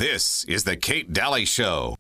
This is the Kate Daly Show.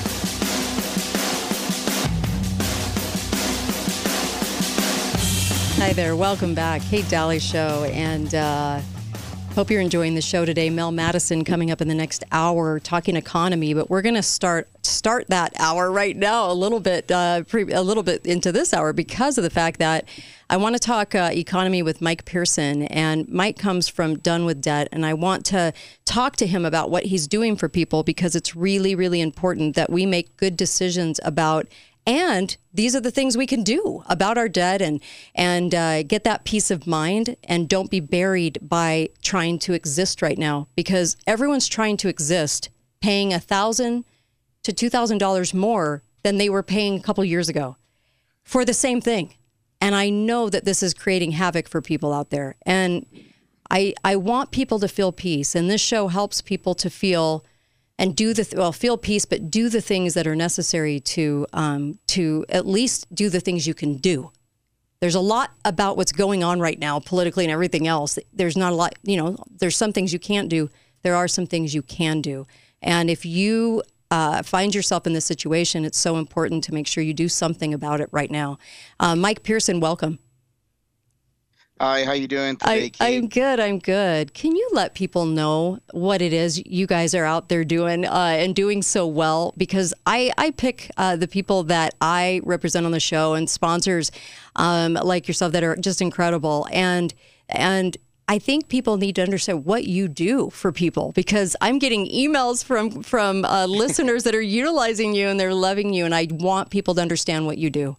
Hi there. Welcome back. Kate Daly Show. And hope you're enjoying the show today. Mel Madison coming up in the next hour talking economy. But we're going to start that hour right now a little bit into this hour because of the fact that I want to talk economy with Mike Pearson. And Mike comes from Done with Debt. And I want to talk to him about what he's doing for people because it's really, really important that we make good decisions about. And these are the things we can do about our debt and get that peace of mind and don't be buried by trying to exist right now because everyone's trying to exist paying $1,000 to $2,000 more than they were paying a couple years ago for the same thing. And I know that this is creating havoc for people out there. And I want people to feel peace. And this show helps people to feel and feel peace, but do the things that are necessary to at least do the things you can do. There's a lot about what's going on right now, politically and everything else. There's not a lot, there's some things you can't do. There are some things you can do. And if you find yourself in this situation, it's so important to make sure you do something about it right now. Mike Pearson, welcome. Hi, how you doing today, Kate? I'm good. Can you let people know what it is you guys are out there doing and doing so well? Because I pick the people that I represent on the show and sponsors like yourself that are just incredible. And I think people need to understand what you do for people because I'm getting emails from listeners that are utilizing you and they're loving you. And I want people to understand what you do.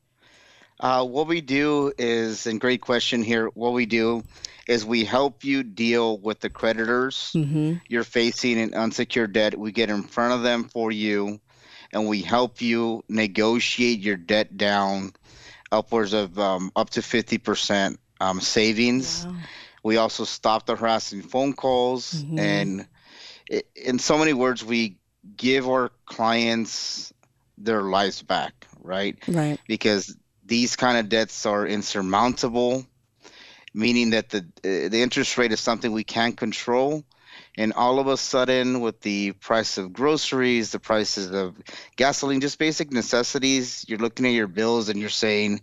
What we do is, and great question here, what we do is we help you deal with the creditors you're facing in unsecured debt. We get in front of them for you, and we help you negotiate your debt down upwards of up to 50% savings. Wow. We also stop the harassing phone calls, and in so many words, we give our clients their lives back, right? Right. Because these kind of debts are insurmountable, meaning that the interest rate is something we can't control. And all of a sudden, with the price of groceries, the prices of gasoline, just basic necessities, you're looking at your bills and you're saying,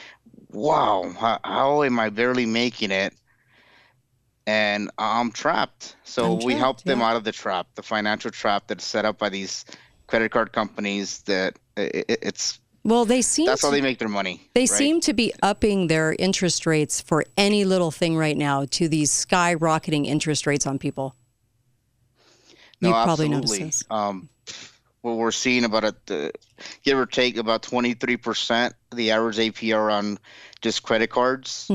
wow, how am I barely making it? And I'm trapped. We help them out of the trap, the financial trap that's set up by these credit card companies that it's... Well, that's how they make their money. They seem to be upping their interest rates for any little thing right now to these skyrocketing interest rates on people. No, you absolutely. Probably noticed this. What we're seeing about give or take about 23%, the average APR on just credit cards.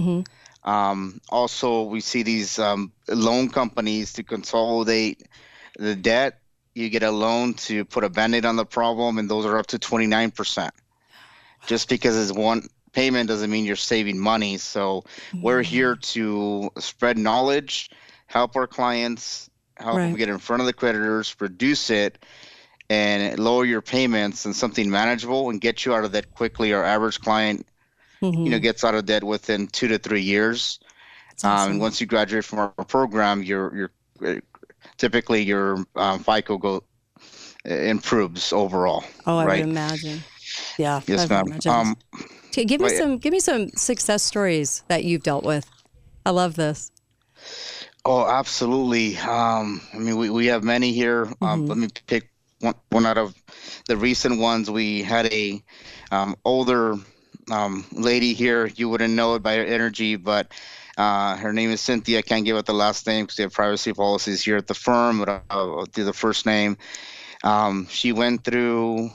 Also, we see these loan companies to consolidate the debt. You get a loan to put a Band-Aid on the problem, and those are up to 29%. Just because it's one payment doesn't mean you're saving money. So we're here to spread knowledge, help our clients, help them get in front of the creditors, reduce it, and lower your payments and something manageable and get you out of debt quickly. Our average client, gets out of debt within 2 to 3 years. Awesome. And once you graduate from our program, you're typically your FICO improves overall. Oh, I would imagine. Yeah. Yes, ma'am. Give me some success stories that you've dealt with. I love this. Oh, absolutely. We have many here. Let me pick one out of the recent ones. We had a older lady here. You wouldn't know it by her energy, but her name is Cynthia. I can't give out the last name because we have privacy policies here at the firm, but I'll do the first name. She went through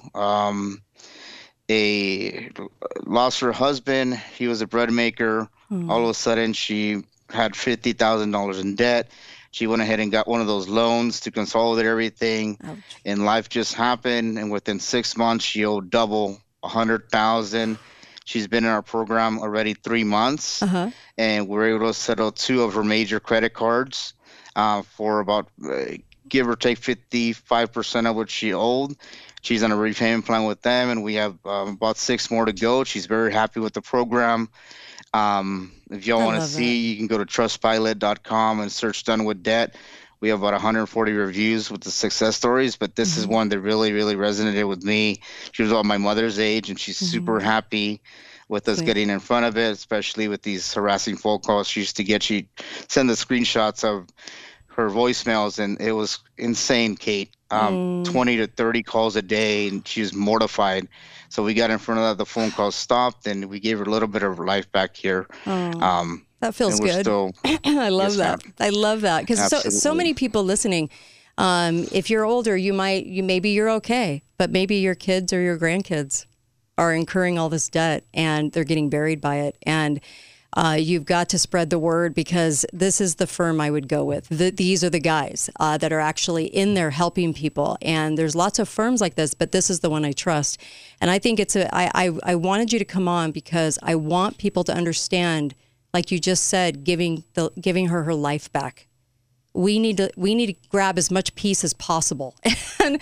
lost her husband. He was a bread maker. All of a sudden, she had $50,000 in debt. She went ahead and got one of those loans to consolidate everything. Ouch. And life just happened. And within 6 months, she owed double, $100,000. She's been in our program already 3 months. And we're able to settle 2 of her major credit cards for about give or take 55% of what she owed. She's on a repayment plan with them, and we have about 6 more to go. She's very happy with the program. If y'all want to see, you can go to trustpilot.com and search Done with Debt. We have about 140 reviews with the success stories, but this is one that really, really resonated with me. She was about my mother's age, and she's super happy with us getting in front of it, especially with these harassing phone calls she used to get. She'd send the screenshots of her voicemails, and it was insane, Kate. 20 to 30 calls a day, and she was mortified. So we got in front of that, the phone calls stopped, and we gave her a little bit of life back here. That feels good. I love that. I love that, because so many people listening, if you're older, maybe you're okay, but maybe your kids or your grandkids are incurring all this debt and they're getting buried by it. And you've got to spread the word, because this is the firm I would go with. These are the guys that are actually in there helping people. And there's lots of firms like this, but this is the one I trust. And I think I wanted you to come on because I want people to understand, like you just said, giving her life back. We need to grab as much peace as possible. And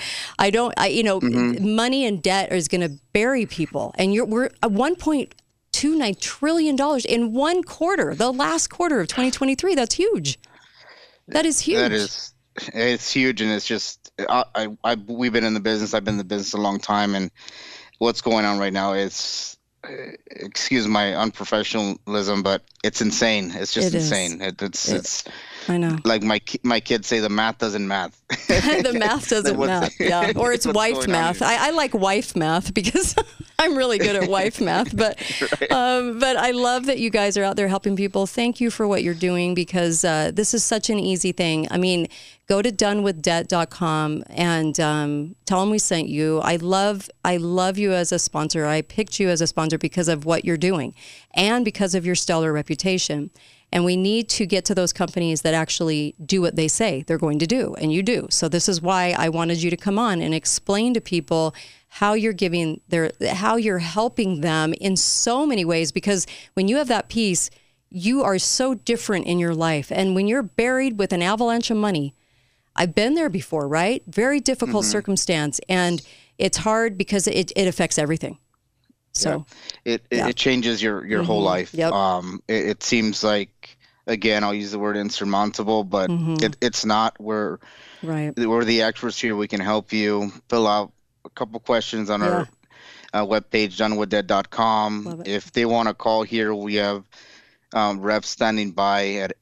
money and debt is going to bury people. And we're at $1.29 trillion in one quarter, the last quarter of 2023. That's huge. That is huge. It's huge. And it's just, we've been in the business. I've been in the business a long time. And what's going on right now is, excuse my unprofessionalism, but it's insane. It's just insane. It's I know. Like my kids say, the math doesn't math. The math doesn't math. Yeah. Or it's wife math. I like wife math because I'm really good at wife math. But but I love that you guys are out there helping people. Thank you for what you're doing, because this is such an easy thing. I mean, go to donewithdebt.com and tell them we sent you. I love you as a sponsor. I picked you as a sponsor because of what you're doing and because of your stellar reputation. And we need to get to those companies that actually do what they say they're going to do, and you do. So this is why I wanted you to come on and explain to people how you're how you're helping them in so many ways. Because when you have that piece, you are so different in your life. And when you're buried with an avalanche of money, I've been there before, right? Very difficult circumstance, and it's hard because it affects everything. So it changes your whole life. Yep. It seems like, again, I'll use the word insurmountable, but it's not. We're the experts here. We can help you. Fill out a couple questions on our webpage, donewithdebt.com. If they want to call here, we have reps standing by at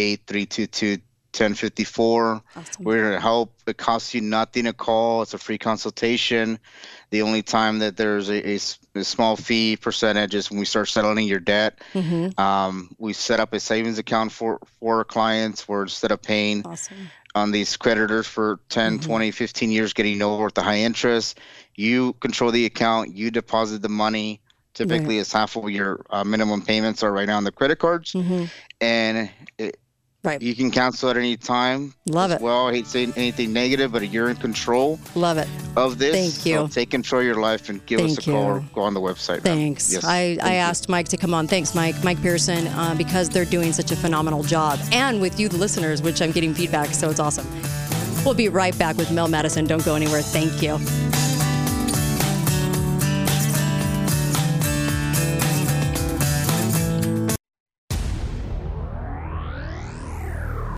888-322-1054. Awesome. We're here to help. It costs you nothing to call. It's a free consultation. The only time that there's a small fee percentage is when we start settling your debt. We set up a savings account for our clients, where instead of paying on these creditors for 10, 20, 15 years, getting over with the high interest, you control the account, you deposit the money. Typically, it's half of your minimum payments are right now on the credit cards. And you can cancel at any time. Love it. Well, I hate saying anything negative, but you're in control. Love it. Of this. Thank you. So take control of your life and give us a call or go on the website. Thanks. Yes. I asked Mike to come on. Thanks, Mike Pearson, because they're doing such a phenomenal job. And with you, the listeners, which I'm getting feedback, so it's awesome. We'll be right back with Mel Madison. Don't go anywhere. Thank you.